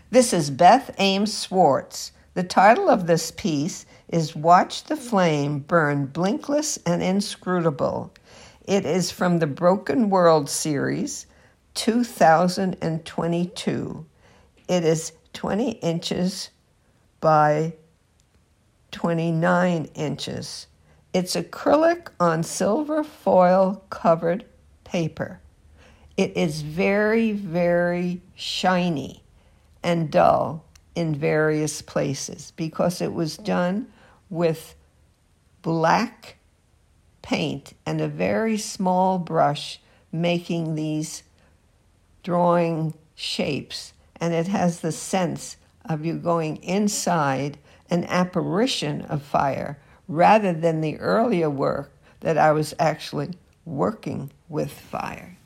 This is Beth Ames Swartz. The title of this piece is Watch the Flame Burn Blinkless and Inscrutable. It is from the Broken World series, 2022. It is 20 inches by 29 inches. It's acrylic on silver foil covered paper. It is very, very shiny and dull in various places because it was done with black paint and a very small brush making these drawing shapes, and it has the sense of you going inside an apparition of fire rather than the earlier work that I was actually working with fire.